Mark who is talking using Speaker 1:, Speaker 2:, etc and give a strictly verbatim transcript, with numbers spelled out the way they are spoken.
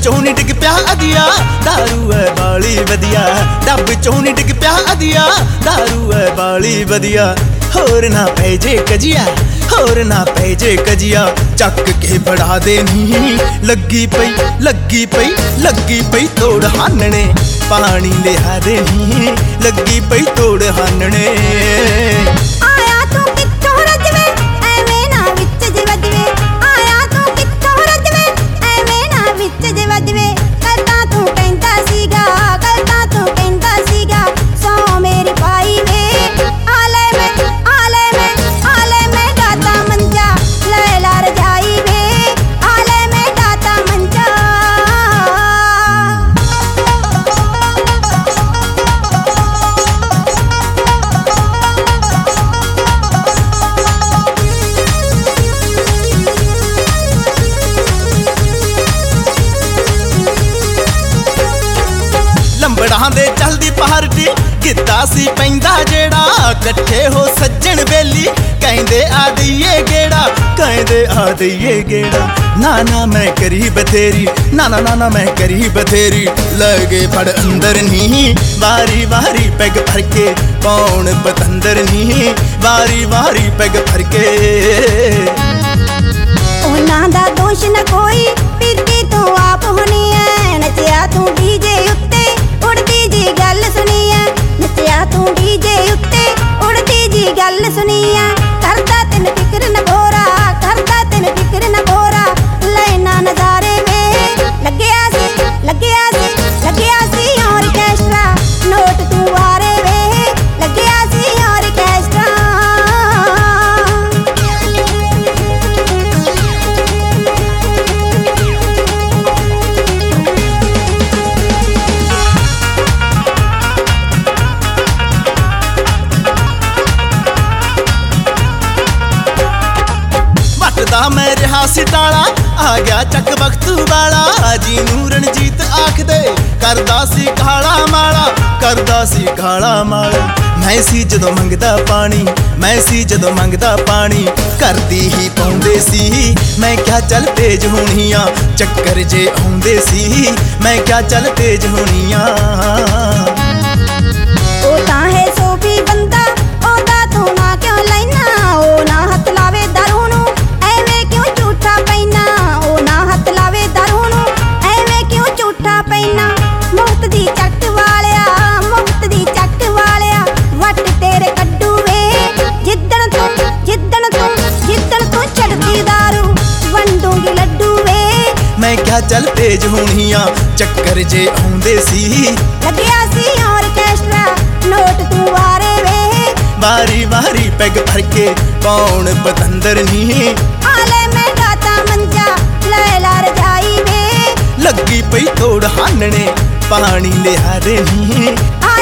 Speaker 1: चों नी डिग पिया अदिया दारू है बाली वधिया डब चों नी डिग पिया अदिया दारू है बाली वधिया होर ना पै जे कजिया होर ना पै जे कजिया चक के बढ़ा दे नी लगी पई लगी पई लगी पई तोड़ हानने पानी लिया दे नी लगी पई तोड़ हानने
Speaker 2: आया तू कित्थों रजवे एवें ना विच जे वजवे आया तू कित्थों रजवे एवें ना विच जे वजवे करता तू कहंदा सीगा करता तू कहंदा सीगा सौ मेरी पाई वे आले में आले में आले में गाता मंजा लैला रजाई वे आले में गाता मंजा
Speaker 1: लंबड़ां दे चलदी पार्टी गिद्दा सी पैंदा जेड़ा कट्ठे हो सज्जन बेली कहंदे आ दईए गेड़ा कहंदे आ दईए गेड़ा ना ना मैं करी बथेरी ना ना ना ना मैं करी बथेरी लगे फड़ अंदर नी वारी वारी पैग भर के पौन पतंदर नी वारी वारी पैग भर के
Speaker 2: उन्हां दा दोष न कोई पीती तू आप होनी है नचिया तू डीजे उत्ते उड़दी जी गल सुनी है नचिया तू डीजे उत्ते उड़दी जी गल सुनी है करदा तेन फिक्र न भोरा करदा तेन फिक्र न भोरा लेना नजारे में लगया सी लगया सी लगया सी ऑर्केस्ट्रा नोट तू वारे वे लगया सी ऑर्केस्ट्रा
Speaker 1: मैं रहा सिताला आ गया चक वक्त वाला जी नू रणजीत आख दे करदा सी काला माला करदा सी काला माला मैं सी जदों मंगदा पानी मैं सी जदों मंगदा पानी करदी ही पाउंदे सी मैं क्या चल तेज होनिया चक्कर जे आउंदे सी मैं क्या चल तेज होनिया
Speaker 2: ओ तां है सोफी बंदा ओदा तू ना क्यों लैना ओ ना हथ लावे दारू नू एवें क्यों झूठा पैना ओ ना हथ लावे दारू नू एवें क्यों झूठा पैना मुफ्त दी चट वालिया मुफ्त दी चट वालिया वट तेरे कड्डू वे जिद्दण तू जिद्दण तू जिद्दण तू छड़दी दारू वंडूंगी लड्डू वे
Speaker 1: मैं क्या चल तेज होनिया चक्कर जे आउंदे सी
Speaker 2: लगया सी ऑर्केस्ट्रा नोट तू वारे वे
Speaker 1: वारी वारी पैग भर के पौन पतंदर नी
Speaker 2: आले में गाता मंजा लैला रजाई वे
Speaker 1: लगी पई तोड़ हानने पानी लिया दे नी